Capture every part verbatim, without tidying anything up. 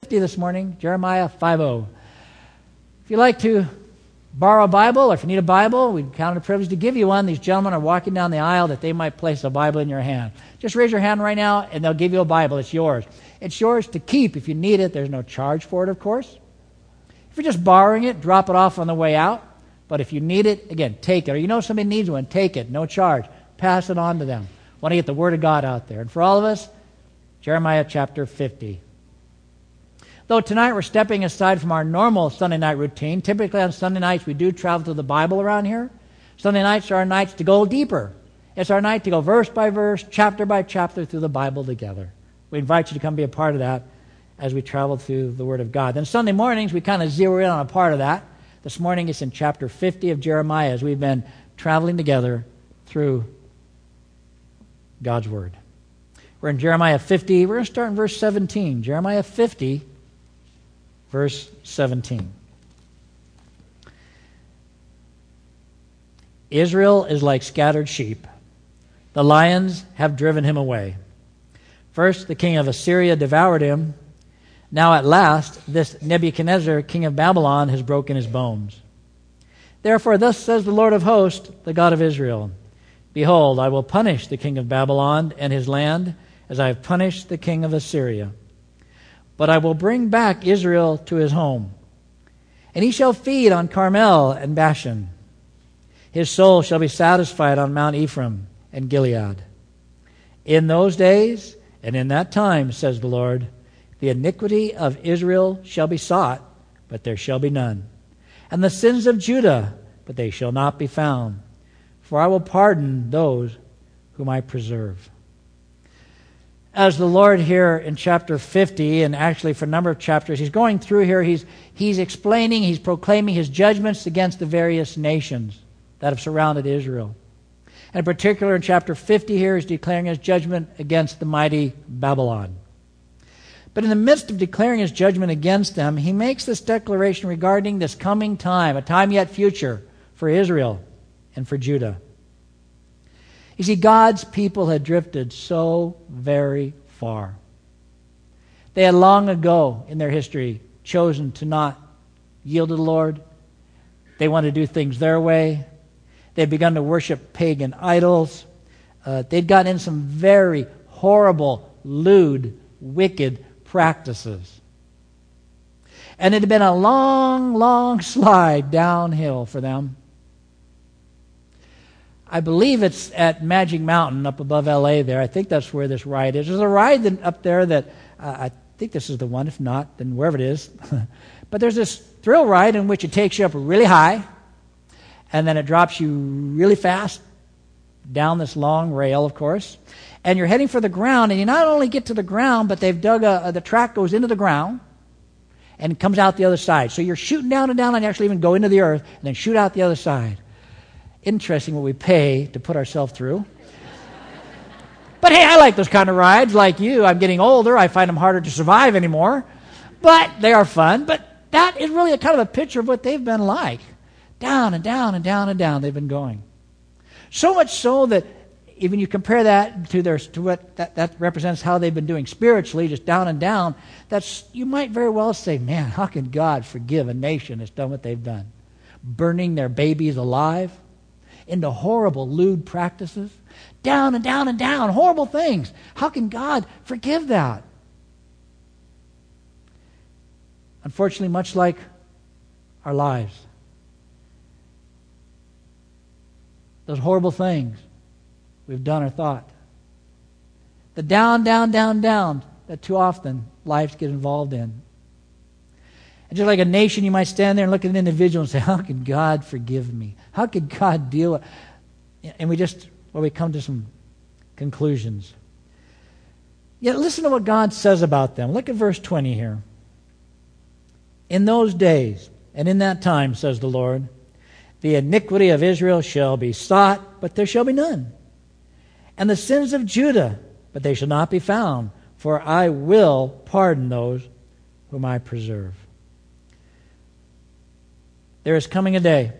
fifty this morning, Jeremiah five oh. If you'd like to borrow a Bible, or if you need a Bible, we count it a privilege to give you one. These gentlemen are walking down the aisle that they might place a Bible in your hand. Just raise your hand right now, and they'll give you a Bible. It's yours. It's yours to keep if you need it. There's no charge for it, of course. If you're just borrowing it, drop it off on the way out. But if you need it, again, take it. Or you know somebody needs one, take it. No charge. Pass it on to them. Want to get the Word of God out there. And for all of us, Jeremiah chapter fifty. Though tonight we're stepping aside from our normal Sunday night routine. Typically on Sunday nights we do travel to the Bible around here. Sunday nights are our nights to go deeper. It's our night to go verse by verse, chapter by chapter through the Bible together. We invite you to come be a part of that as we travel through the Word of God. Then Sunday mornings we kind of zero in on a part of that. This morning it's in chapter fifty of Jeremiah as we've been traveling together through God's Word. We're in Jeremiah fifty. We're going to start in verse seventeen. Jeremiah fifty, verse seventeen. Israel is like scattered sheep. The lions have driven him away. First, the king of Assyria devoured him. Now at last, this Nebuchadnezzar, king of Babylon, has broken his bones. Therefore, thus says the Lord of hosts, the God of Israel, Behold, I will punish the king of Babylon and his land, as I have punished the king of Assyria. But I will bring back Israel to his home, and he shall feed on Carmel and Bashan. His soul shall be satisfied on Mount Ephraim and Gilead. In those days and in that time, says the Lord, the iniquity of Israel shall be sought, but there shall be none. And the sins of Judah, but they shall not be found. For I will pardon those whom I preserve. As the Lord here in chapter fifty, and actually for a number of chapters, he's going through here, he's, he's explaining, he's proclaiming his judgments against the various nations that have surrounded Israel. And in particular in chapter fifty here, he's declaring his judgment against the mighty Babylon. But in the midst of declaring his judgment against them, he makes this declaration regarding this coming time, a time yet future for Israel and for Judah. You see, God's people had drifted so very far. They had long ago in their history chosen to not yield to the Lord. They wanted to do things their way. They had begun to worship pagan idols. Uh, they'd gotten in some very horrible, lewd, wicked practices. And it had been a long, long slide downhill for them. I believe it's at Magic Mountain up above L A there. I think that's where this ride is. There's a ride that, up there that, uh, I think this is the one. If not, then wherever it is. But there's this thrill ride in which it takes you up really high, and then it drops you really fast down this long rail, of course. And you're heading for the ground, and you not only get to the ground, but they've dug a, the track goes into the ground and comes out the other side. So you're shooting down and down, and you actually even go into the earth and then shoot out the other side. Interesting what we pay to put ourselves through. But hey, I like those kind of rides. Like you, I'm getting older. I find them harder to survive anymore. But they are fun. But that is really a kind of a picture of what they've been like. Down and down and down and down they've been going. So much so that even you compare that to their to what that, that represents how they've been doing spiritually, just down and down, that's you might very well say, man, how can God forgive a nation that's done what they've done? Burning their babies alive into horrible, lewd practices. Down and down and down, horrible things. How can God forgive that? Unfortunately, much like our lives, those horrible things we've done or thought, the down, down, down, down that too often lives get involved in. And just like a nation, you might stand there and look at an individual and say, how can God forgive me? How could God deal with it? And we just, well, we come to some conclusions. Yet listen to what God says about them. Look at verse twenty here. In those days and in that time, says the Lord, the iniquity of Israel shall be sought, but there shall be none. And the sins of Judah, but they shall not be found, for I will pardon those whom I preserve. There is coming a day.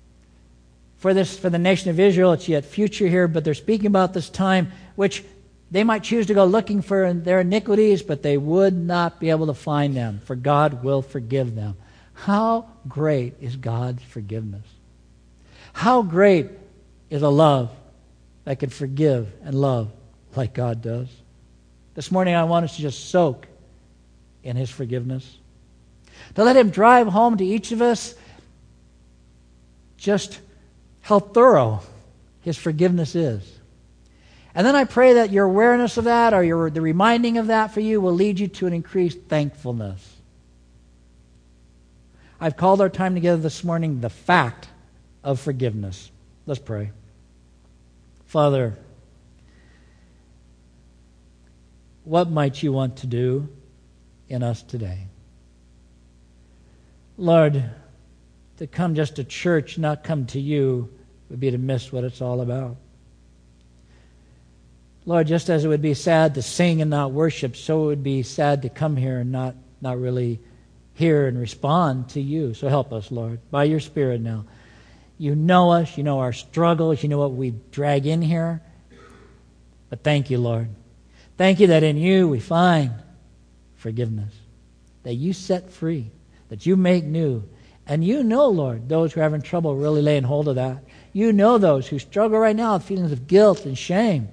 For this, for the nation of Israel, it's yet future here, but they're speaking about this time which They might choose to go looking for their iniquities, but they would not be able to find them, for God will forgive them. How great is God's forgiveness? How great is a love that can forgive and love like God does? This morning I want us to just soak in His forgiveness. To let Him drive home to each of us just how thorough His forgiveness is. And then I pray that your awareness of that, or your, the reminding of that for you, will lead you to an increased thankfulness. I've called our time together this morning the fact of forgiveness. Let's pray. Father, what might you want to do in us today? Lord, to come just to church, not come to you, would be to miss what it's all about. Lord, just as it would be sad to sing and not worship, so it would be sad to come here and not, not really hear and respond to you. So help us, Lord, by your Spirit now. You know us, you know our struggles, you know what we drag in here. But thank you, Lord. Thank you that in you we find forgiveness, that you set free, that you make new. And you know, Lord, those who are having trouble really laying hold of that. You know those who struggle right now with feelings of guilt and shame.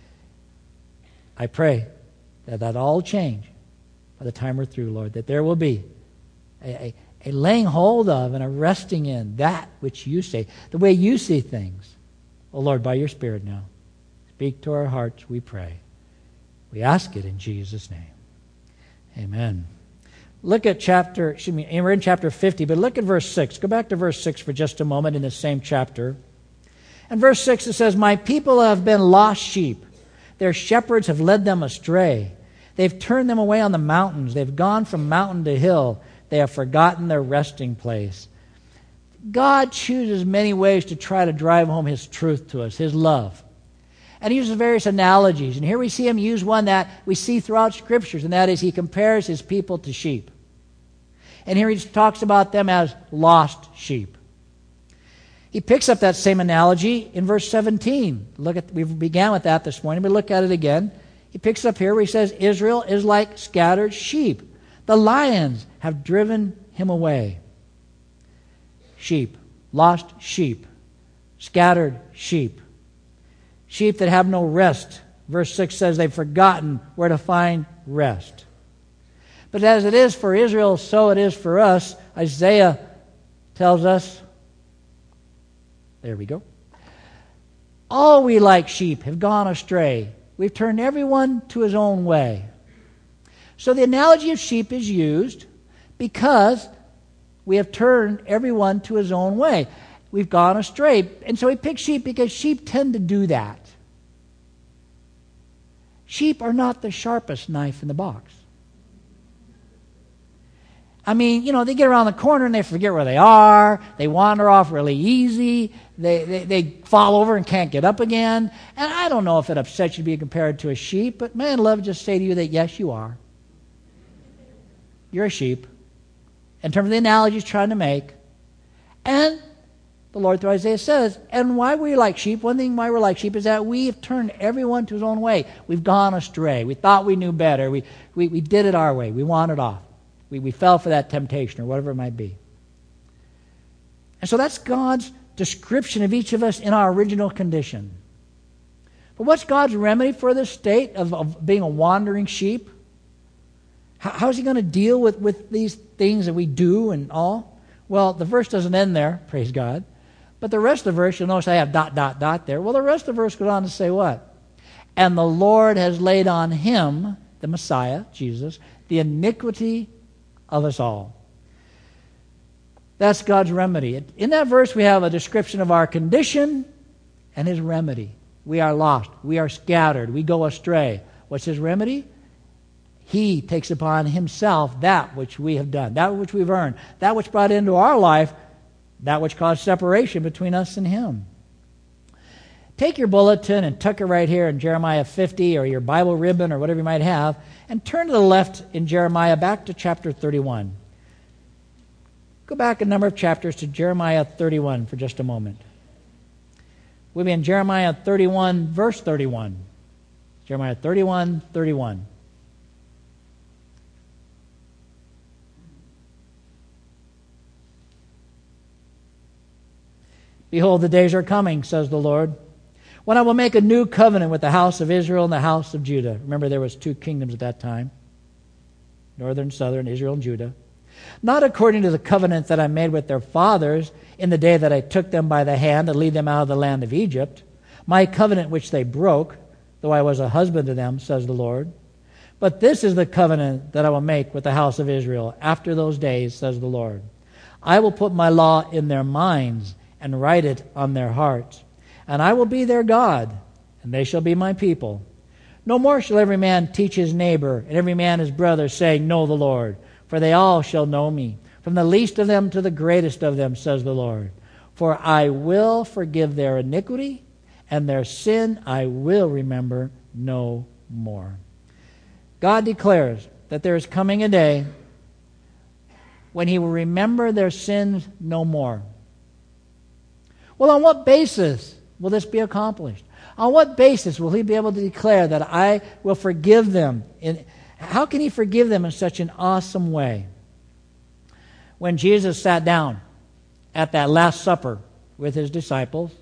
I pray that that all change by the time we're through, Lord, that there will be a, a, a laying hold of and a resting in that which you say, the way you see things. Oh, Lord, by your Spirit now, speak to our hearts, we pray. We ask it in Jesus' name. Amen. Look at chapter, excuse me, we're in chapter fifty, but look at verse six. Go back to verse six for just a moment in the same chapter. In verse six it says, "My people have been lost sheep. Their shepherds have led them astray. They've turned them away on the mountains. They've gone from mountain to hill. They have forgotten their resting place." God chooses many ways to try to drive home His truth to us, His love. And He uses various analogies. And here we see Him use one that we see throughout Scriptures, and that is He compares His people to sheep. And here He talks about them as lost sheep. He picks up that same analogy in verse seventeen. Look at, we began with that this morning, but look at it again. He picks up here where he says, "Israel is like scattered sheep. The lions have driven him away." Sheep, lost sheep, scattered sheep, sheep that have no rest. Verse six says they've forgotten where to find rest. But as it is for Israel, so it is for us. Isaiah tells us, there we go, "All we like sheep have gone astray. We've turned everyone to his own way." So the analogy of sheep is used because we have turned everyone to his own way. We've gone astray. And so he picks sheep because sheep tend to do that. Sheep are not the sharpest knife in the box. I mean, you know, they get around the corner and they forget where they are. They wander off really easy. They, they, they fall over and can't get up again. And I don't know if it upsets you to be compared to a sheep, but man, love to just say to you that yes, you are. You're a sheep, in terms of the analogy he's trying to make. And the Lord through Isaiah says, and why we're like sheep, one thing why we're like sheep is that we have turned everyone to his own way. We've gone astray. We thought we knew better. We, we, we did it our way. We wandered off. We, we fell for that temptation or whatever it might be. And so that's God's description of each of us in our original condition. But what's God's remedy for this state of, of being a wandering sheep? How, how's He going to deal with, with these things that we do and all? Well, the verse doesn't end there, praise God. But the rest of the verse, you'll notice I have dot, dot, dot there. Well, the rest of the verse goes on to say what? "And the Lord has laid on Him," the Messiah, Jesus, "the iniquity of us all." That's God's remedy. In that verse, we have a description of our condition and His remedy. We are lost. We are scattered. We go astray. What's His remedy? He takes upon Himself that which we have done, that which we've earned, that which brought into our life, that which caused separation between us and Him. Take your bulletin and tuck it right here in Jeremiah fifty, or your Bible ribbon or whatever you might have, and turn to the left in Jeremiah back to chapter thirty-one. Go back a number of chapters to Jeremiah thirty-one for just a moment. We'll be in Jeremiah thirty-one, verse thirty-one. Jeremiah thirty-one, thirty-one. Behold, the days are coming, says the Lord, when I will make a new covenant with the house of Israel and the house of Judah. Remember, there was two kingdoms at that time, northern, southern, Israel and Judah. Not according to the covenant that I made with their fathers in the day that I took them by the hand to lead them out of the land of Egypt, my covenant which they broke, though I was a husband to them, says the Lord. But this is the covenant that I will make with the house of Israel after those days, says the Lord. I will put my law in their minds and write it on their hearts. And I will be their God, and they shall be my people. No more shall every man teach his neighbor, and every man his brother, saying, Know the Lord. For they all shall know me, from the least of them to the greatest of them, says the Lord. For I will forgive their iniquity, and their sin I will remember no more. God declares that there is coming a day when he will remember their sins no more. Well, on what basis will this be accomplished? On what basis will he be able to declare that I will forgive them? In, how can he forgive them in such an awesome way? When Jesus sat down at that Last Supper with his disciples,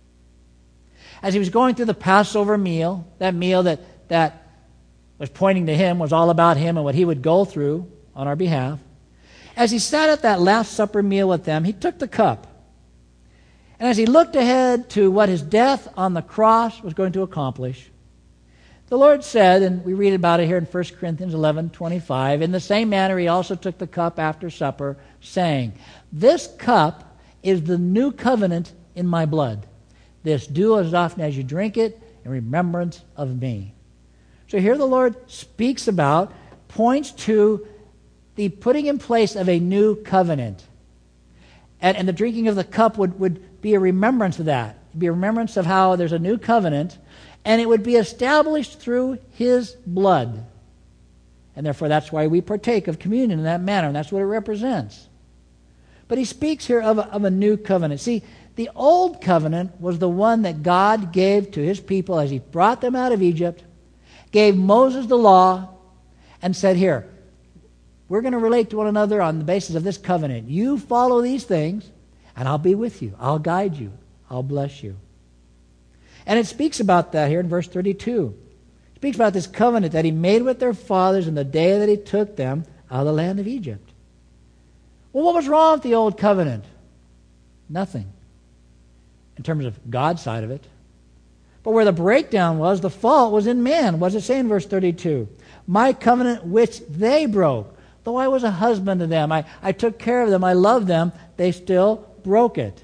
as he was going through the Passover meal, that meal that, that was pointing to him, was all about him and what he would go through on our behalf, as he sat at that Last Supper meal with them, he took the cup. And as he looked ahead to what his death on the cross was going to accomplish, the Lord said, and we read about it here in First Corinthians eleven twenty-five, in the same manner he also took the cup after supper, saying, This cup is the new covenant in my blood. This do as often as you drink it in remembrance of me. So here the Lord speaks about, points to the putting in place of a new covenant. And, and the drinking of the cup would, would be a remembrance of that. It would be a remembrance of how there's a new covenant, and it would be established through his blood. And therefore that's why we partake of communion in that manner, and that's what it represents. But he speaks here of a, of a new covenant. See, the old covenant was the one that God gave to his people as he brought them out of Egypt, gave Moses the law, and said, here, we're going to relate to one another on the basis of this covenant. You follow these things, and I'll be with you. I'll guide you. I'll bless you. And it speaks about that here in verse thirty-two. It speaks about this covenant that he made with their fathers in the day that he took them out of the land of Egypt. Well, what was wrong with the old covenant? Nothing, in terms of God's side of it. But where the breakdown was, the fault was in man. What does it say in verse thirty-two? My covenant which they broke. Though I was a husband to them, I, I took care of them, I loved them, they still broke it.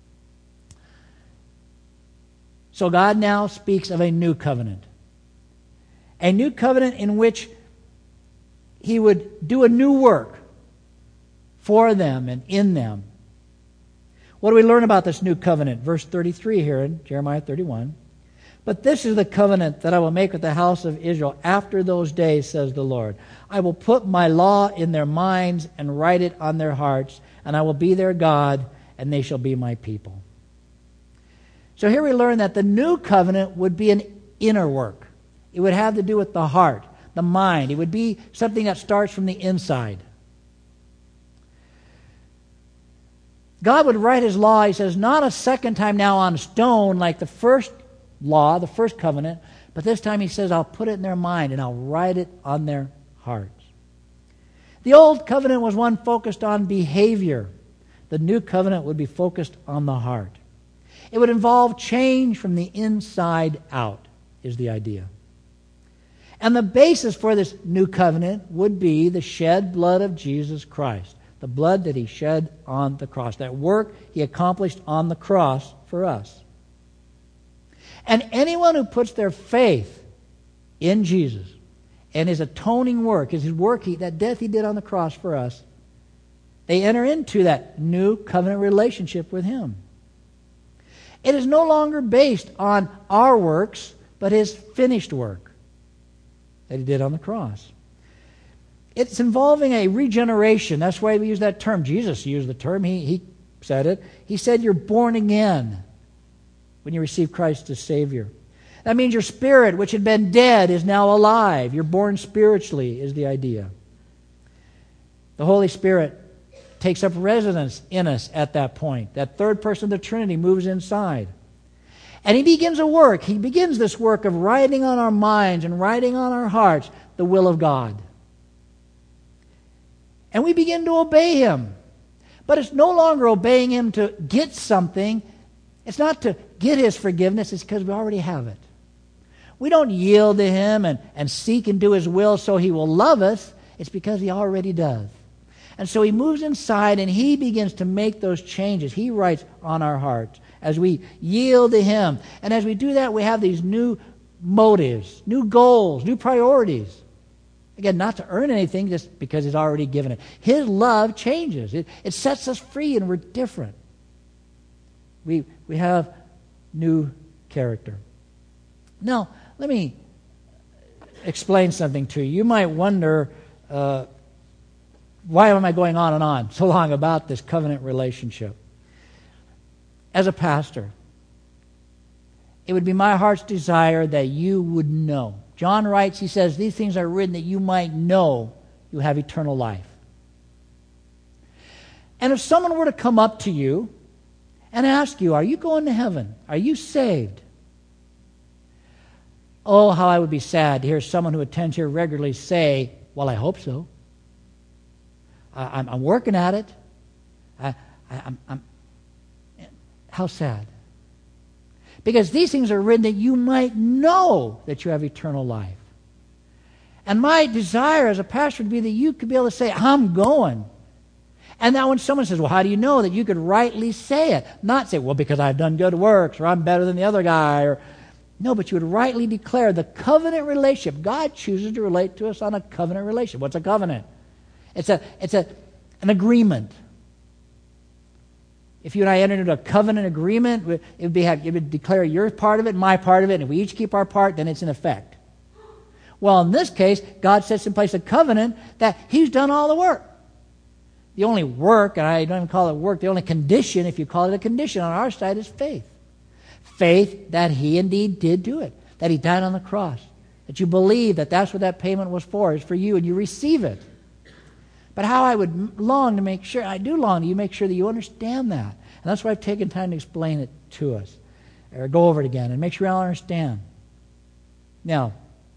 So God now speaks of a new covenant. A new covenant in which he would do a new work for them and in them. What do we learn about this new covenant? Verse thirty-three here in Jeremiah thirty-one. But this is the covenant that I will make with the house of Israel after those days, says the Lord. I will put my law in their minds and write it on their hearts, and I will be their God, and they shall be my people. So here we learn that the new covenant would be an inner work. It would have to do with the heart, the mind. It would be something that starts from the inside. God would write his law, he says, not a second time now on stone like the first law, the first covenant, but this time he says, I'll put it in their mind and I'll write it on their hearts. The old covenant was one focused on behavior. The new covenant would be focused on the heart. It would involve change from the inside out, is the idea. And the basis for this new covenant would be the shed blood of Jesus Christ, the blood that he shed on the cross, that work he accomplished on the cross for us. And anyone who puts their faith in Jesus and his atoning work, his work, he, that death he did on the cross for us, they enter into that new covenant relationship with him. It is no longer based on our works, but his finished work that he did on the cross. It's involving a regeneration. That's why we use that term. Jesus used the term. He, he said it. He said you're born again when you receive Christ as Savior. That means your spirit, which had been dead, is now alive. You're born spiritually, is the idea. The Holy Spirit takes up residence in us at that point. That third person of the Trinity moves inside. And he begins a work. He begins this work of writing on our minds and writing on our hearts the will of God. And we begin to obey him. But it's no longer obeying him to get something. It's not to get his forgiveness. It's because we already have it. We don't yield to him and, and seek and do his will so he will love us. It's because he already does. And so he moves inside and he begins to make those changes. He writes on our hearts as we yield to him. And as we do that, we have these new motives, new goals, new priorities. Again, not to earn anything, just because he's already given it. His love changes. It, it sets us free and we're different. We, we have new character. Now, let me explain something to you. You might wonder, uh, why am I going on and on so long about this covenant relationship? As a pastor, it would be my heart's desire that you would know. John writes, he says, these things are written that you might know you have eternal life. And if someone were to come up to you and ask you, are you going to heaven? Are you saved? Oh, how I would be sad to hear someone who attends here regularly say, well, I hope so. I, I'm, I'm working at it. I, I, I'm, I'm, how sad. Because these things are written that you might know that you have eternal life. And my desire as a pastor would be that you could be able to say, I'm going. And now when someone says, well, how do you know, that you could rightly say it? Not say, well, because I've done good works, or I'm better than the other guy, or no, but you would rightly declare the covenant relationship. God chooses to relate to us on a covenant relationship. What's a covenant? It's a it's a an agreement. If you and I entered into a covenant agreement, it would be it would declare your part of it, my part of it, and if we each keep our part, then it's in effect. Well, in this case, God sets in place a covenant that he's done all the work. The only work, and I don't even call it work, the only condition, if you call it a condition on our side, is faith. Faith that he indeed did do it, that he died on the cross, that you believe that that's what that payment was for, is for you, and you receive it. But how I would long to make sure, I do long to you make sure that you understand that. And that's why I've taken time to explain it to us, or go over it again, and make sure you all understand. Now,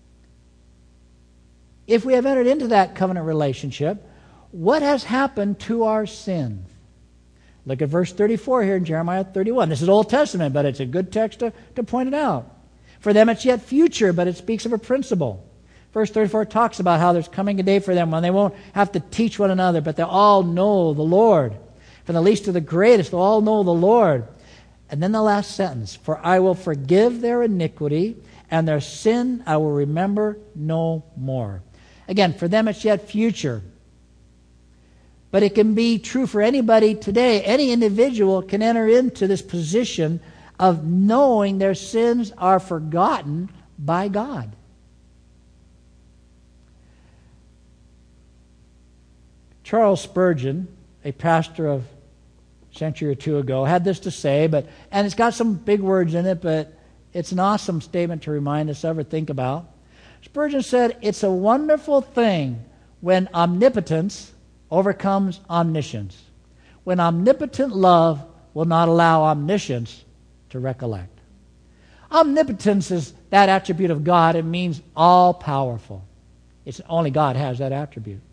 if we have entered into that covenant relationship, what has happened to our sins? Look at verse thirty-four here in Jeremiah thirty-one. This is Old Testament, but it's a good text to, to point it out. For them it's yet future, but it speaks of a principle. Verse thirty-four talks about how there's coming a day for them when they won't have to teach one another, but they'll all know the Lord. From the least to the greatest, they'll all know the Lord. And then the last sentence, for I will forgive their iniquity, and their sin I will remember no more. Again, for them it's yet future. But it can be true for anybody today. Any individual can enter into this position of knowing their sins are forgotten by God. Charles Spurgeon, a pastor of a century or two ago, had this to say, but and it's got some big words in it, but it's an awesome statement to remind us of or think about. Spurgeon said, it's a wonderful thing when omnipotence overcomes omniscience, when omnipotent love will not allow omniscience to recollect. Omnipotence is that attribute of God. It means all-powerful. It's only God has that attribute.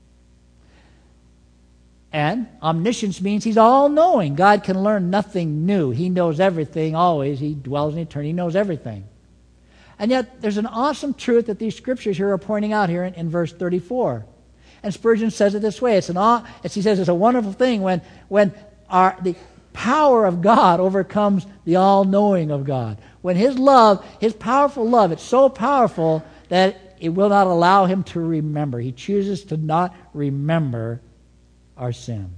And omniscience means he's all-knowing. God can learn nothing new. He knows everything always. He dwells in eternity. He knows everything. And yet there's an awesome truth that these scriptures here are pointing out here in, in verse thirty-four. And Spurgeon says it this way. It's an awe, it's, he says it's a wonderful thing when, when our, the power of God overcomes the all-knowing of God. When his love, his powerful love, it's so powerful that it will not allow him to remember. He chooses to not remember our sins.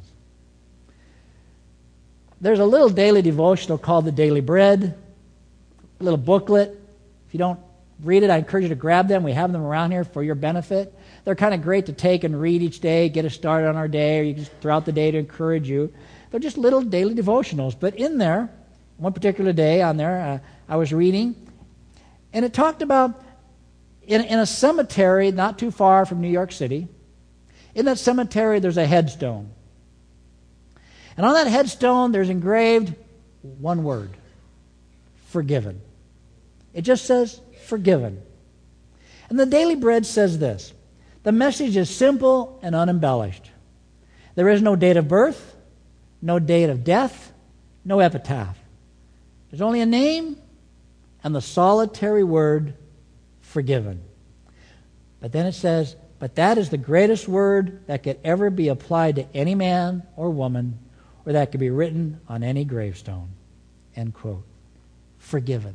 There's a little daily devotional called The Daily Bread, a little booklet. If you don't read it, I encourage you to grab them. We have them around here for your benefit. They're kind of great to take and read each day, get us started on our day, or you can just throughout the day to encourage you. They're just little daily devotionals. But in there, one particular day on there, uh, I was reading, And it talked about in, in a cemetery not too far from New York City. In that cemetery, there's a headstone. And on that headstone, there's engraved one word: forgiven. It just says forgiven. And the Daily Bread says this: the message is simple and unembellished. There is no date of birth, no date of death, no epitaph. There's only a name and the solitary word forgiven. But then it says, but that is the greatest word that could ever be applied to any man or woman, or that could be written on any gravestone. End quote. Forgiven.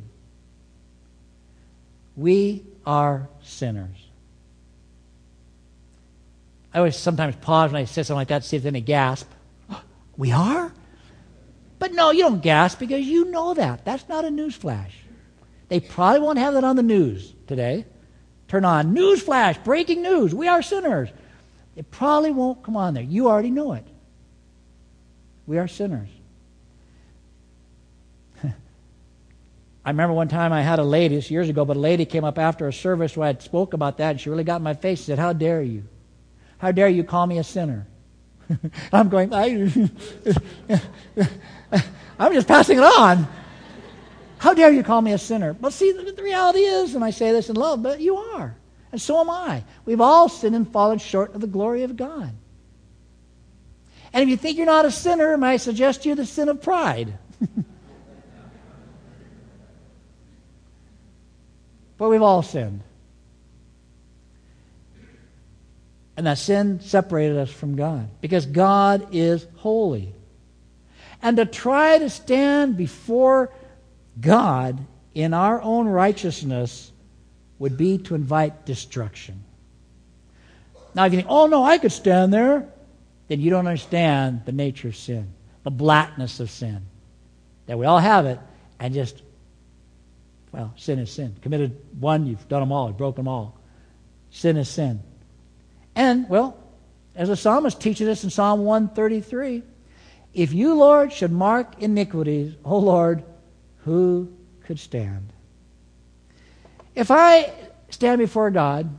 We are sinners. I always sometimes pause when I say something like that to see if there's any gasp. We are? But no, you don't gasp because you know that. That's not a news flash. They probably won't have that on the news today. Turn on news flash, breaking news. We are sinners. It probably won't come on there. You already know it. We are sinners. I remember one time I had a lady, this years ago, but a lady came up after a service where I spoke about that, and she really got in my face. She said, how dare you? How dare you call me a sinner? I'm going, I, I'm just passing it on. How dare you call me a sinner? Well, see, the, the reality is, and I say this in love, but you are. And so am I. We've all sinned and fallen short of the glory of God. And if you think you're not a sinner, may I suggest to you the sin of pride. But we've all sinned. And that sin separated us from God, because God is holy. And to try to stand before God in our own righteousness would be to invite destruction. Now, if you think, oh no, I could stand there, then you don't understand the nature of sin, the blackness of sin. That we all have it, and just, well, sin is sin. Committed one, you've done them all, you've broken them all. Sin is sin. And, well, as the psalmist teaches us in Psalm one thirty-three, if you, Lord, should mark iniquities, O Lord, who could stand? If I stand before God,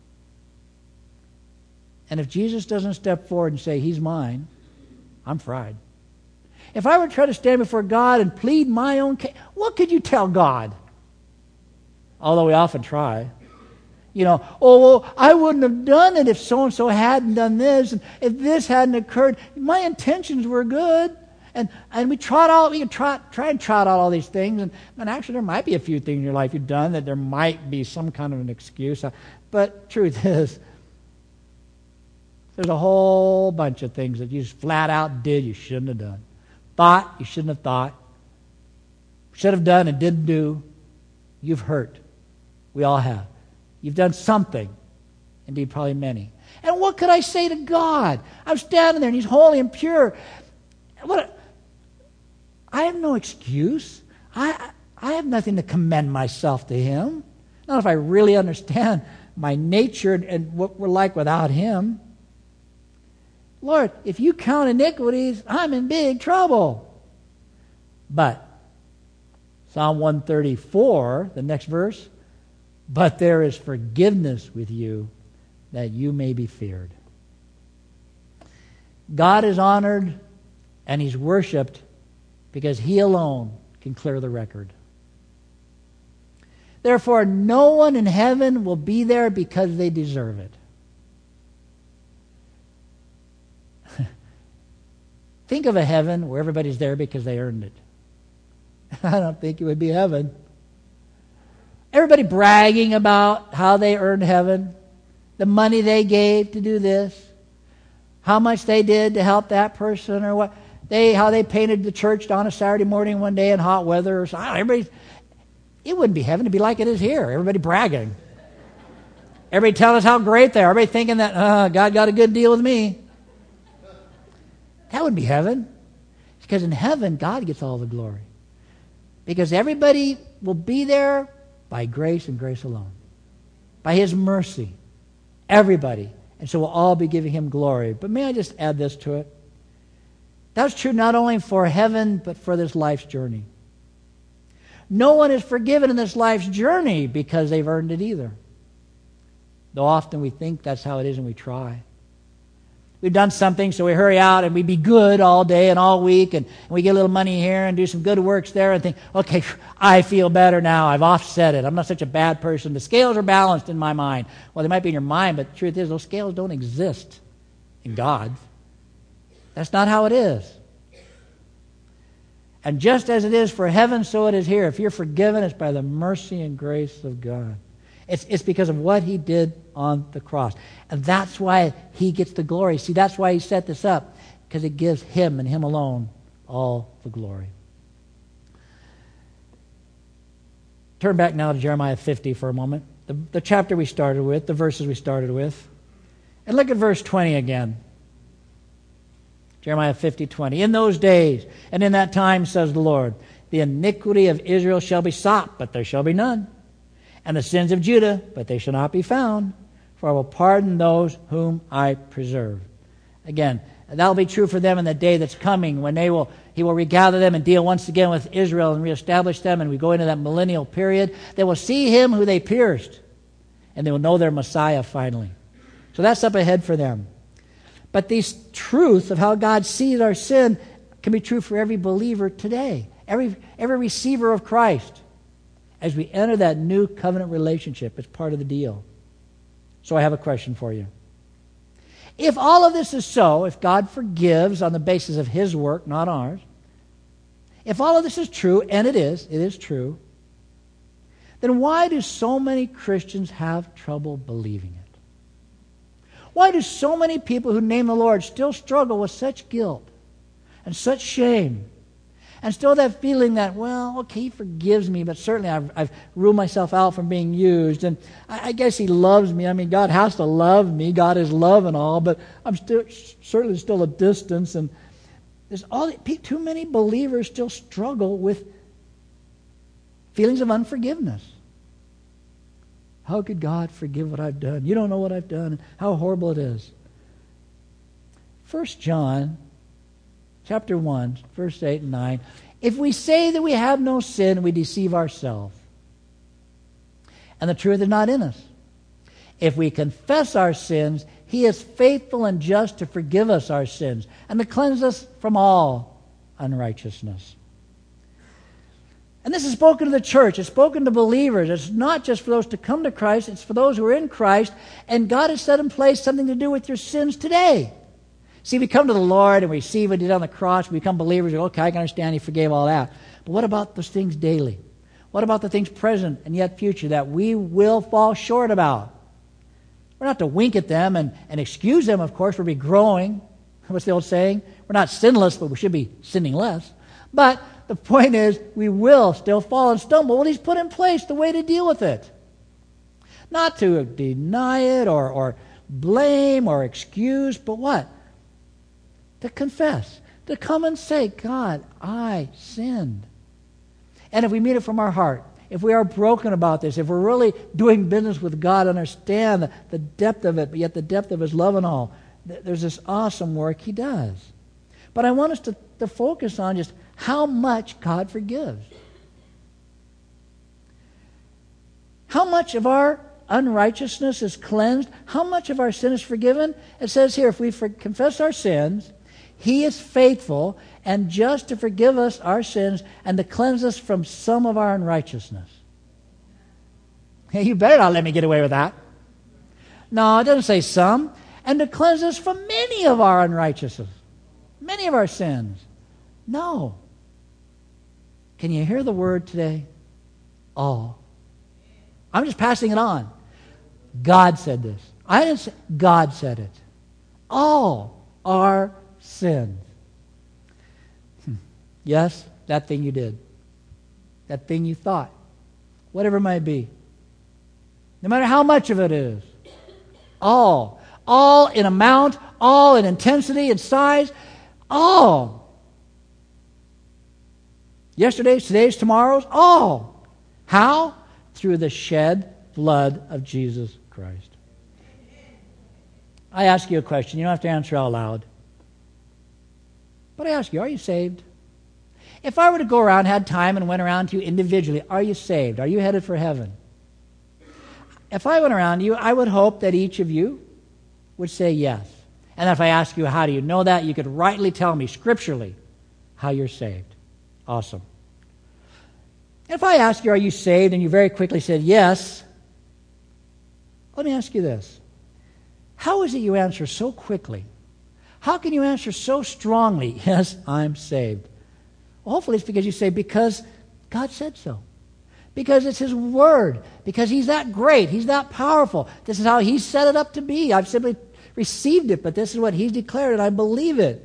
and if Jesus doesn't step forward and say, he's mine, I'm fried. If I were to try to stand before God and plead my own case, what could you tell God? Although we often try. You know, oh, well, I wouldn't have done it if so-and-so hadn't done this, and if this hadn't occurred. My intentions were good. And and we trot all we can try try and trot out all these things, and, and actually there might be a few things in your life you've done that there might be some kind of an excuse. But truth is, there's a whole bunch of things that you just flat out did you shouldn't have done. Thought you shouldn't have thought. Should have done and didn't do. You've hurt. We all have. You've done something. Indeed, probably many. And what could I say to God? I'm standing there and he's holy and pure. What a, I have no excuse. I I have nothing to commend myself to him. Not if I really understand my nature and, and what we're like without him. Lord, if you count iniquities, I'm in big trouble. But Psalm one thirty-four, the next verse, but there is forgiveness with you that you may be feared. God is honored and he's worshipped because he alone can clear the record. Therefore, no one in heaven will be there because they deserve it. Think of a heaven where everybody's there because they earned it. I don't think it would be heaven. Everybody bragging about how they earned heaven, the money they gave to do this, how much they did to help that person, or what they how they painted the church on a Saturday morning one day in hot weather or something. Everybody, it wouldn't be heaven. It'd be like it is here. Everybody bragging. Everybody telling us how great they are. Everybody thinking that uh, God got a good deal with me. That would be heaven. Because in heaven, God gets all the glory. Because everybody will be there by grace and grace alone. By his mercy. Everybody. And so we'll all be giving him glory. But may I just add this to it? That's true not only for heaven, but for this life's journey. No one is forgiven in this life's journey because they've earned it either. Though often we think that's how it is and we try. We've done something, so we hurry out and we be good all day and all week, and, and we get a little money here and do some good works there and think, okay, I feel better now. I've offset it. I'm not such a bad person. The scales are balanced in my mind. Well, they might be in your mind, but the truth is those scales don't exist in God. That's not how it is. And just as it is for heaven, so it is here. If you're forgiven, it's by the mercy and grace of God. It's, it's because of what he did on the cross. And that's why he gets the glory. See, that's why he set this up, because it gives him and him alone all the glory. Turn back now to Jeremiah fifty for a moment, the, the chapter we started with, the verses we started with. And look at verse twenty again. Jeremiah fifty, twenty. In those days and in that time, says the Lord, the iniquity of Israel shall be sought, but there shall be none. And the sins of Judah, but they shall not be found. For I will pardon those whom I preserve. Again, that will be true for them in the day that's coming, when they will, he will regather them and deal once again with Israel and reestablish them, and we go into that millennial period. They will see him who they pierced, and they will know their Messiah finally. So that's up ahead for them. But this truth of how God sees our sin can be true for every believer today, every, every receiver of Christ. As we enter that new covenant relationship, it's part of the deal. So I have a question for you. If all of this is so, if God forgives on the basis of his work, not ours, if all of this is true, and it is, it is true, then why do so many Christians have trouble believing it? Why do so many people who name the Lord still struggle with such guilt and such shame? And still that feeling that, well, okay, he forgives me, but certainly I've, I've ruled myself out from being used. And I, I guess he loves me. I mean, God has to love me. God is love and all, but I'm still certainly still a distance. And there's all too many believers still struggle with feelings of unforgiveness. How could God forgive what I've done? You don't know what I've done, and how horrible it is. First John chapter one, verse eight and nine. If we say that we have no sin, we deceive ourselves, and the truth is not in us. If we confess our sins, he is faithful and just to forgive us our sins and to cleanse us from all unrighteousness. And this is spoken to the church. It's spoken to believers. It's not just for those to come to Christ. It's for those who are in Christ. And God has set in place something to do with your sins today. See, we come to the Lord and we receive what he did on the cross. We become believers. We go, okay, I can understand he forgave all that. But what about those things daily? What about the things present and yet future that we will fall short about? We're not to wink at them and, and excuse them, of course. We'll be growing. What's the old saying? We're not sinless, but we should be sinning less. But the point is, we will still fall and stumble. Well, he's put in place the way to deal with it. Not to deny it or, or blame or excuse, but what? To confess. To come and say, God, I sinned. And if we mean it from our heart, if we are broken about this, if we're really doing business with God, understand the, the depth of it, but yet the depth of his love and all, th- there's this awesome work he does. But I want us to, to focus on just how much God forgives. How much of our unrighteousness is cleansed? How much of our sin is forgiven? It says here, if we for, confess our sins, he is faithful and just to forgive us our sins and to cleanse us from some of our unrighteousness. Hey, you better not let me get away with that. No, it doesn't say some. And to cleanse us from many of our unrighteousness. Many of our sins. No. Can you hear the word today? All. I'm just passing it on. God said this. I didn't say, God said it. All our sins. Hmm. Yes, that thing you did. That thing you thought. Whatever it might be. No matter how much of it is. All. All in amount, all in intensity and size. All. Yesterday's, today's, tomorrow's, all. How? Through the shed blood of Jesus Christ. I ask you a question. You don't have to answer out loud. But I ask you, are you saved? If I were to go around, had time, and went around to you individually, are you saved? Are you headed for heaven? If I went around you, I would hope that each of you would say yes. And if I ask you, how do you know that? You could rightly tell me scripturally how you're saved. Awesome. If I ask you, are you saved, and you very quickly said yes, let me ask you this. How is it you answer so quickly? How can you answer so strongly, yes, I'm saved? Well, hopefully it's because you say, because God said so. Because it's His Word. Because He's that great. He's that powerful. This is how He set it up to be. I've simply received it, but this is what He's declared, and I believe it.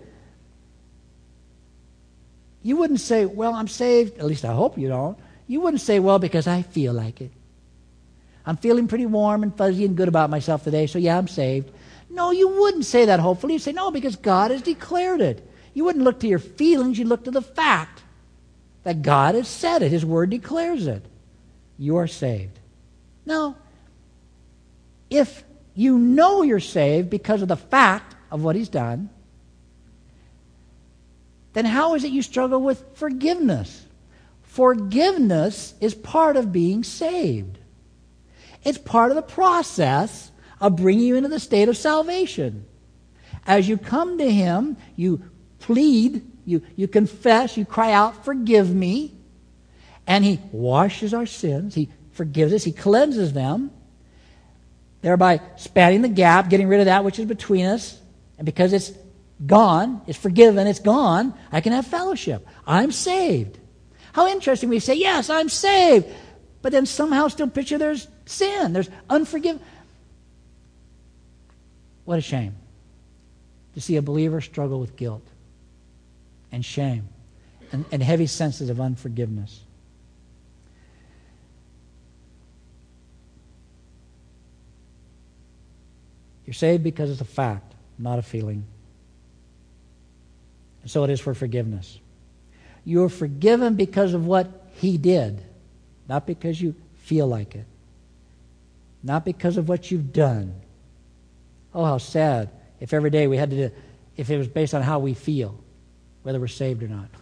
You wouldn't say, well, I'm saved. At least I hope you don't. You wouldn't say, well, because I feel like it. I'm feeling pretty warm and fuzzy and good about myself today, so yeah, I'm saved. No, you wouldn't say that, hopefully. You'd say, no, because God has declared it. You wouldn't look to your feelings. You'd look to the fact that God has said it. His Word declares it. You are saved. Now, if you know you're saved because of the fact of what He's done, then how is it you struggle with forgiveness? Forgiveness is part of being saved. It's part of the process of bringing you into the state of salvation. As you come to Him, you plead, you, you confess, you cry out, forgive me. And He washes our sins. He forgives us. He cleanses them, thereby spanning the gap, getting rid of that which is between us. And because it's gone, it's forgiven, it's gone, I can have fellowship. I'm saved. How interesting we say, yes, I'm saved. But then somehow still picture there's sin. There's unforgiveness. What a shame to see a believer struggle with guilt and shame and, and heavy senses of unforgiveness. You're saved because it's a fact, not a feeling. And so it is for forgiveness. You're forgiven because of what He did, not because you feel like it, not because of what you've done. Oh, how sad if every day we had to do, if it was based on how we feel, whether we're saved or not.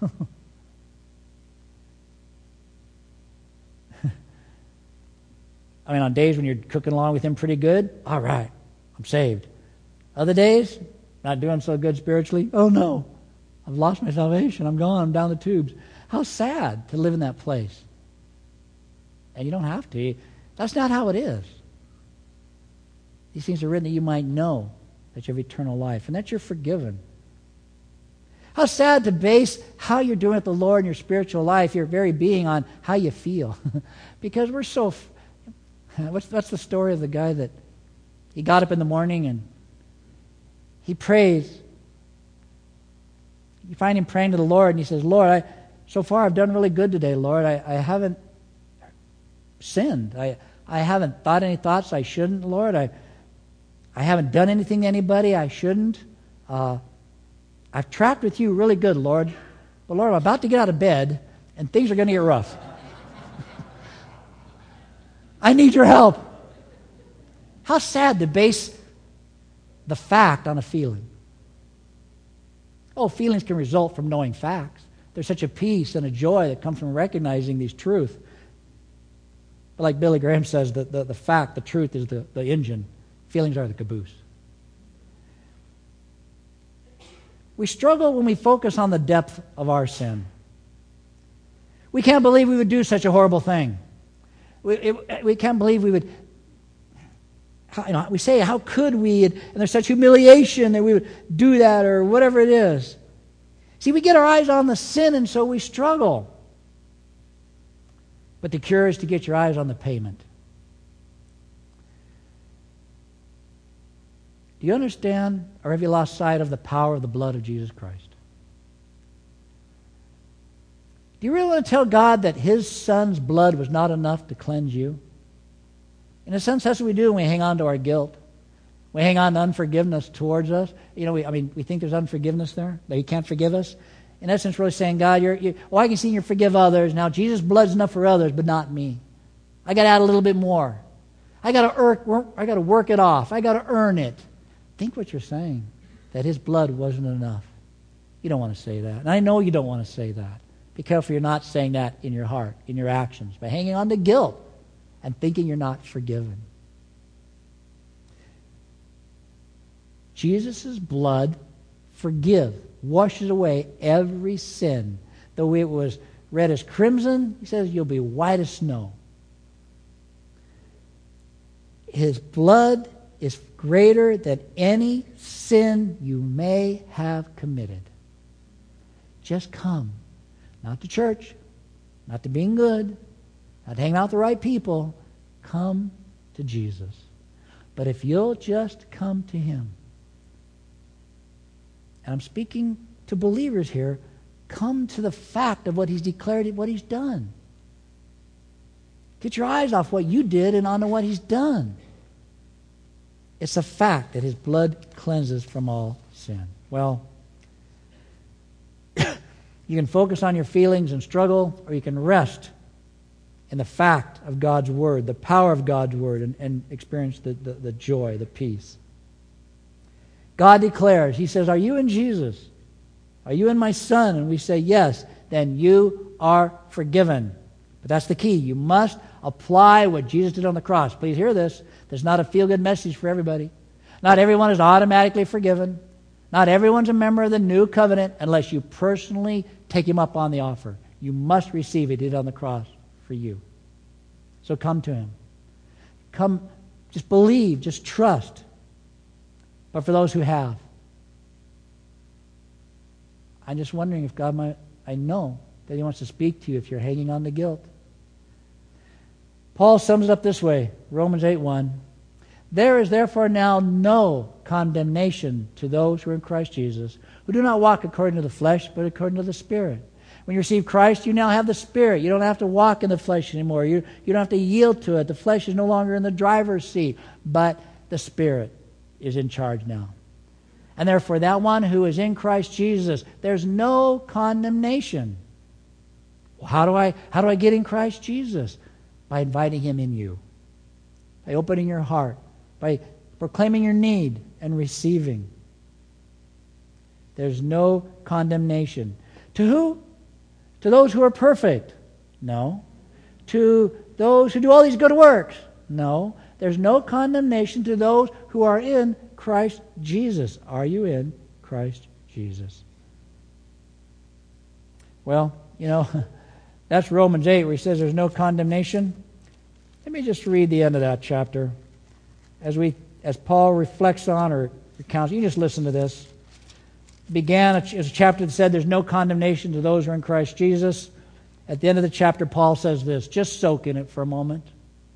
I mean, on days when you're cooking along with Him pretty good, all right, I'm saved. Other days, not doing so good spiritually, oh no, I've lost my salvation, I'm gone, I'm down the tubes. How sad to live in that place. And you don't have to. That's not how it is. These things are written that you might know that you have eternal life and that you're forgiven. How sad to base how you're doing with the Lord in your spiritual life, your very being, on how you feel. Because we're so... What's, what's the story of the guy that he got up in the morning and he prays. You find him praying to the Lord and he says, Lord, I, so far I've done really good today, Lord. I, I haven't sinned. I, I haven't thought any thoughts I shouldn't, Lord. I, I haven't done anything to anybody I shouldn't. Uh, I've tracked with you really good, Lord. But Lord, I'm about to get out of bed and things are going to get rough. I need your help. How sad to base the fact on a feeling. Oh, feelings can result from knowing facts. There's such a peace and a joy that comes from recognizing these truths. But like Billy Graham says, the, the, the fact, the truth is the, the engine. Feelings are the caboose. We struggle when we focus on the depth of our sin. We can't believe we would do such a horrible thing. We, it, we can't believe we would... How, you know, we say, how could we? And, and there's such humiliation that we would do that or whatever it is. See, we get our eyes on the sin and so we struggle. But the cure is to get your eyes on the payment. Do you understand, or have you lost sight of the power of the blood of Jesus Christ? Do you really want to tell God that His Son's blood was not enough to cleanse you? In a sense, that's what we do when we hang on to our guilt. We hang on to unforgiveness towards us. You know, we, I mean, we think there's unforgiveness there, that He can't forgive us. In essence, really saying, God, you're, you're, well, I can see you forgive others. Now, Jesus' blood's enough for others, but not me. I got to add a little bit more. I got to work, I got to work it off. I got to earn it. Think what you're saying, that His blood wasn't enough. You don't want to say that. And I know you don't want to say that. Be careful you're not saying that in your heart, in your actions, by hanging on to guilt and thinking you're not forgiven. Jesus' blood forgives, washes away every sin. Though it was red as crimson, he says, you'll be white as snow. His blood is greater than any sin you may have committed. Just come. Not to church, not to being good, not to hang out with the right people. Come to Jesus. But if you'll just come to Him, and I'm speaking to believers here, come to the fact of what He's declared, what He's done. Get your eyes off what you did and onto what He's done. It's a fact that His blood cleanses from all sin. Well, you can focus on your feelings and struggle, or you can rest in the fact of God's Word, the power of God's Word, and, and experience the, the, the joy, the peace. God declares, He says, are you in Jesus? Are you in my Son? And we say, yes. Then you are forgiven. But that's the key. You must apply what Jesus did on the cross. Please hear this. There's not a feel-good message for everybody. Not everyone is automatically forgiven. Not everyone's a member of the new covenant unless you personally take Him up on the offer. You must receive it. He did on the cross for you. So come to Him. Come, just believe, just trust. But for those who have, I'm just wondering if God might, I know that He wants to speak to you if you're hanging on to guilt. Paul sums it up this way, Romans eight one. There is therefore now no condemnation to those who are in Christ Jesus, who do not walk according to the flesh, but according to the Spirit. When you receive Christ, you now have the Spirit. You don't have to walk in the flesh anymore. You, you don't have to yield to it. The flesh is no longer in the driver's seat, but the Spirit is in charge now. And therefore, that one who is in Christ Jesus, there's no condemnation. Well, how do I, how do I get in Christ Jesus? By inviting Him in you. By opening your heart. By proclaiming your need and receiving. There's no condemnation. To who? To those who are perfect? No. To those who do all these good works? No. There's no condemnation to those who are in Christ Jesus. Are you in Christ Jesus? Well, you know, that's Romans eight where he says there's no condemnation. Let me just read the end of that chapter. As we, as Paul reflects on or recounts, you just listen to this. It began as a chapter that said there's no condemnation to those who are in Christ Jesus. At the end of the chapter, Paul says this. Just soak in it for a moment.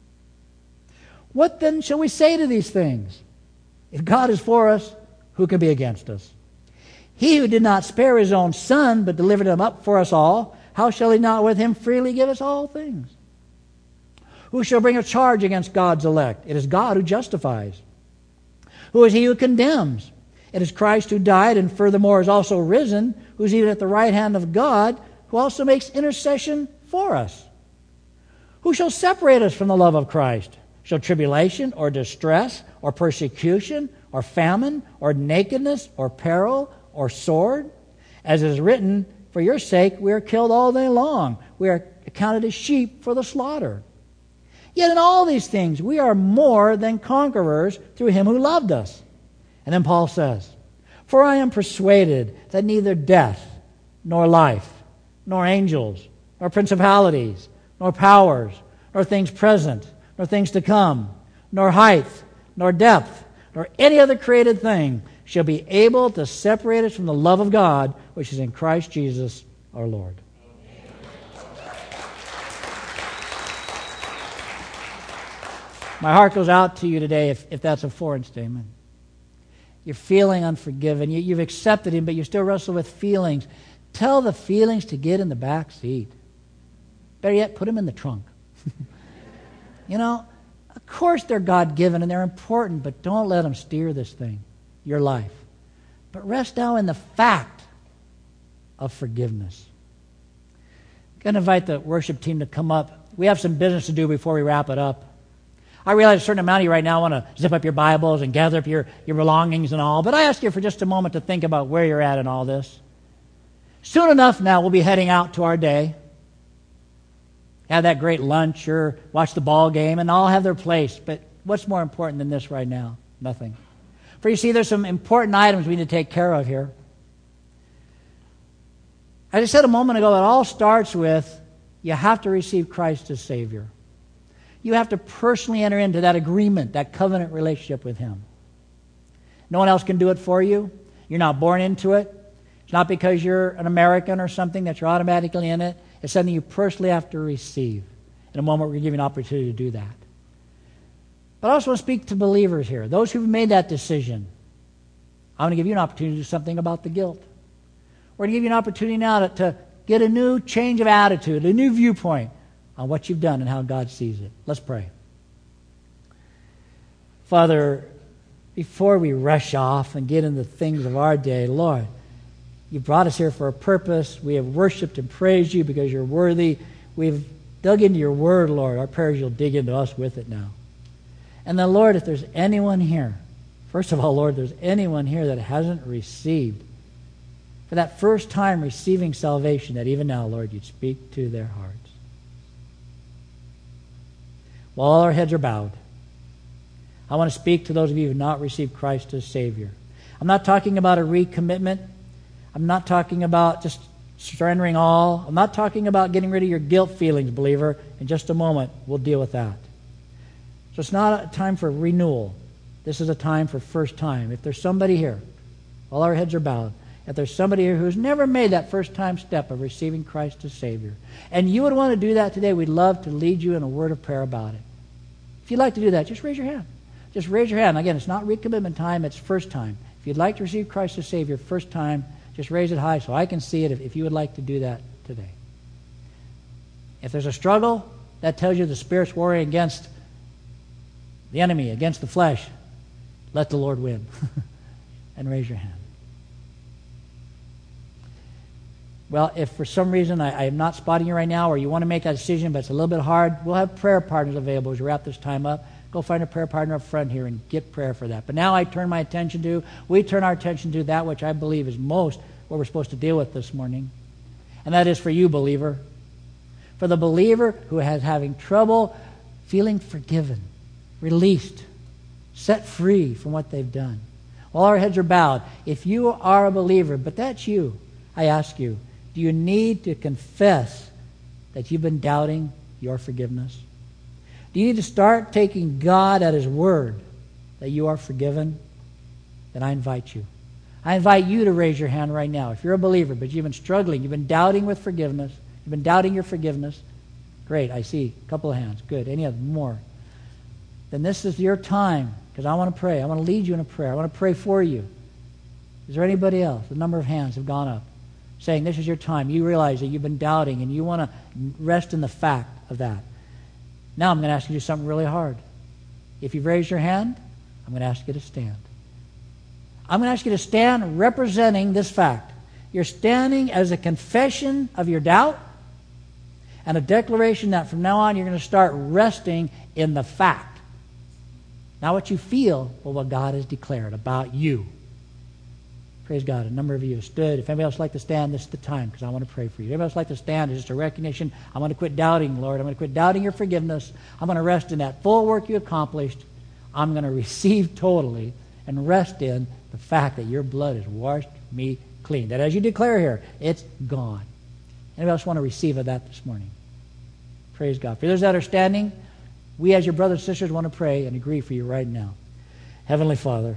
What then shall we say to these things? If God is for us, who can be against us? He who did not spare His own Son, but delivered Him up for us all, how shall He not with Him freely give us all things? Who shall bring a charge against God's elect? It is God who justifies. Who is He who condemns? It is Christ who died and furthermore is also risen, who is even at the right hand of God, who also makes intercession for us. Who shall separate us from the love of Christ? Shall tribulation or distress or persecution or famine or nakedness or peril or sword? As is written, for your sake we are killed all day long. We are accounted as sheep for the slaughter. Yet in all these things we are more than conquerors through Him who loved us. And then Paul says, for I am persuaded that neither death, nor life, nor angels, nor principalities, nor powers, nor things present, nor things to come, nor height, nor depth, nor any other created thing shall be able to separate us from the love of God, which is in Christ Jesus our Lord. My heart goes out to you today if, if that's a foreign statement. You're feeling unforgiven. You, you've accepted Him, but you still wrestle with feelings. Tell the feelings to get in the back seat. Better yet, put them in the trunk. You know, of course they're God-given and they're important, but don't let them steer this thing, your life. But rest now in the fact of forgiveness. I'm going to invite the worship team to come up. We have some business to do before we wrap it up. I realize a certain amount of you right now want to zip up your Bibles and gather up your, your belongings and all, but I ask you for just a moment to think about where you're at in all this. Soon enough now we'll be heading out to our day. Have that great lunch or watch the ball game, and all have their place. But what's more important than this right now? Nothing. For you see, there's some important items we need to take care of here. As I said a moment ago, it all starts with you have to receive Christ as Savior. You have to personally enter into that agreement, that covenant relationship with Him. No one else can do it for you. You're not born into it. It's not because you're an American or something that you're automatically in it. It's something you personally have to receive. In a moment, we're going to give you an opportunity to do that. But I also want to speak to believers here, those who've made that decision. I want to give you an opportunity to do something about the guilt. We're going to give you an opportunity now to, to get a new change of attitude, a new viewpoint on what you've done and how God sees it. Let's pray. Father, before we rush off and get into the things of our day, Lord, you brought us here for a purpose. We have worshiped and praised you because you're worthy. We've dug into your word, Lord. Our prayers, you'll dig into us with it now. And then, Lord, if there's anyone here, first of all, Lord, there's anyone here that hasn't received, for that first time receiving salvation, that even now, Lord, you'd speak to their hearts. While all our heads are bowed, I want to speak to those of you who have not received Christ as Savior. I'm not talking about a recommitment. I'm not talking about just surrendering all. I'm not talking about getting rid of your guilt feelings, believer. In just a moment, we'll deal with that. So it's not a time for renewal. This is a time for first time. If there's somebody here, all our heads are bowed, if there's somebody here who's never made that first time step of receiving Christ as Savior, and you would want to do that today, we'd love to lead you in a word of prayer about it. If you'd like to do that, just raise your hand. Just raise your hand. Again, it's not recommitment time, it's first time. If you'd like to receive Christ as Savior first time, just raise it high so I can see it if, if you would like to do that today. If there's a struggle, that tells you the Spirit's warring against the enemy, against the flesh. Let the Lord win. And raise your hand. Well, if for some reason I, I am not spotting you right now, or you want to make that decision, but it's a little bit hard, we'll have prayer partners available as we wrap this time up. Go find a prayer partner up front here and get prayer for that. But now I turn my attention to, we turn our attention to that which I believe is most what we're supposed to deal with this morning. And that is for you, believer. For the believer who is having trouble feeling forgiven, released, set free from what they've done. All our heads are bowed. If you are a believer, but that's you, I ask you, do you need to confess that you've been doubting your forgiveness? Do you need to start taking God at His word that you are forgiven? Then I invite you. I invite you to raise your hand right now. If you're a believer, but you've been struggling, you've been doubting with forgiveness, you've been doubting your forgiveness. Great, I see a couple of hands. Good. Any other more? Then this is your time, because I want to pray. I want to lead you in a prayer. I want to pray for you. Is there anybody else? The number of hands have gone up, saying this is your time. You realize that you've been doubting, and you want to rest in the fact of that. Now I'm going to ask you to do something really hard. If you've raised your hand, I'm going to ask you to stand. I'm going to ask you to stand representing this fact. You're standing as a confession of your doubt and a declaration that from now on you're going to start resting in the fact. Not what you feel, but what God has declared about you. Praise God. A number of you have stood. If anybody else would like to stand, this is the time, because I want to pray for you. If anybody else would like to stand, it's just a recognition. I'm going to quit doubting, Lord. I'm going to quit doubting your forgiveness. I'm going to rest in that full work you accomplished. I'm going to receive totally and rest in the fact that your blood has washed me clean. That as you declare here, it's gone. Anybody else want to receive of that this morning? Praise God. For those that are standing, we as your brothers and sisters want to pray and agree for you right now. Heavenly Father,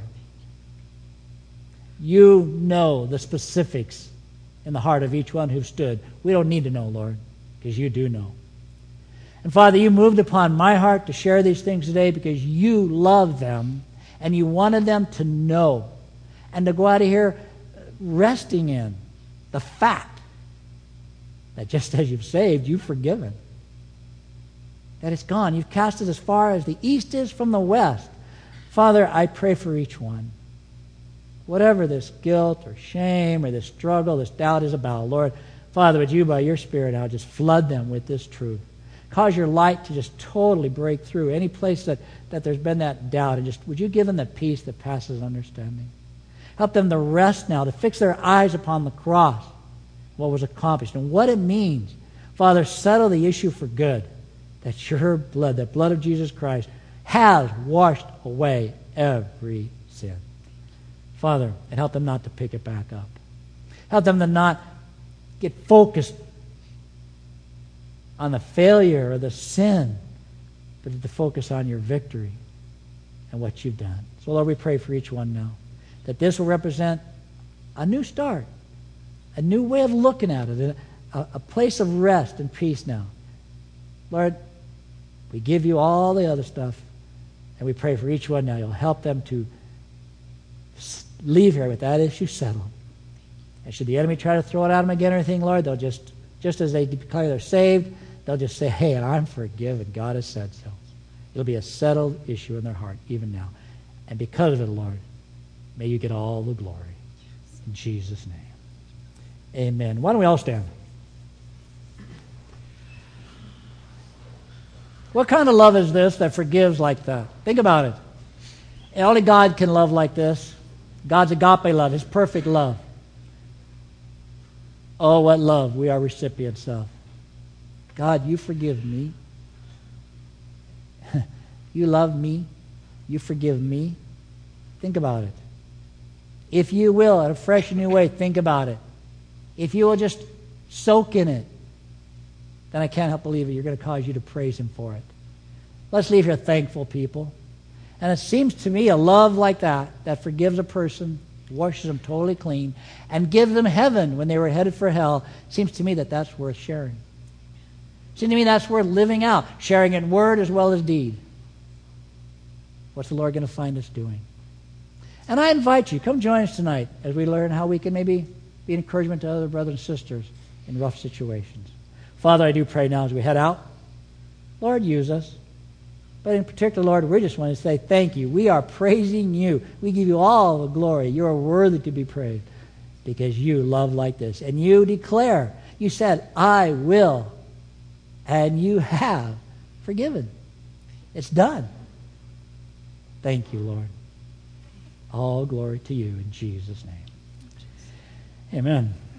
you know the specifics in the heart of each one who stood. We don't need to know, Lord, because you do know. And Father, you moved upon my heart to share these things today because you love them and you wanted them to know and to go out of here resting in the fact that just as you've saved, you've forgiven. That it's gone. You've cast it as far as the east is from the west. Father, I pray for each one. Whatever this guilt or shame or this struggle, this doubt is about, Lord, Father, would you by your Spirit now just flood them with this truth. Cause your light to just totally break through any place that, that there's been that doubt. And just would you give them the peace that passes understanding? Help them to rest now, to fix their eyes upon the cross what was accomplished and what it means. Father, settle the issue for good, that your blood, the blood of Jesus Christ, has washed away every sin. Father, and help them not to pick it back up. Help them to not get focused on the failure or the sin, but to focus on your victory and what you've done. So, Lord, we pray for each one now, that this will represent a new start, a new way of looking at it, a, a place of rest and peace now. Lord, we give you all the other stuff, and we pray for each one now. You'll help them to leave here with that issue settled. And should the enemy try to throw it at them again or anything, Lord, they'll just, just as they declare they're saved, they'll just say, hey, I'm forgiven. God has said so. It'll be a settled issue in their heart, even now. And because of it, Lord, may you get all the glory. In Jesus' name. Amen. Why don't we all stand? What kind of love is this that forgives like that? Think about it. And only God can love like this. God's agape love, His perfect love. Oh, what love we are recipients of. God, you forgive me. You love me. You forgive me. Think about it. If you will, in a fresh and new way, think about it. If you will just soak in it, then I can't help believe it. You're going to cause you to praise Him for it. Let's leave here thankful people. And it seems to me a love like that, that forgives a person, washes them totally clean, and gives them heaven when they were headed for hell, seems to me that that's worth sharing. Seems to me that's worth living out, sharing in word as well as deed. What's the Lord going to find us doing? And I invite you, come join us tonight as we learn how we can maybe be an encouragement to other brothers and sisters in rough situations. Father, I do pray now as we head out, Lord, use us. But in particular, Lord, we just want to say thank you. We are praising you. We give you all the glory. You are worthy to be praised because you love like this. And you declare, you said, I will, and you have forgiven. It's done. Thank you, Lord. All glory to you in Jesus' name. Amen.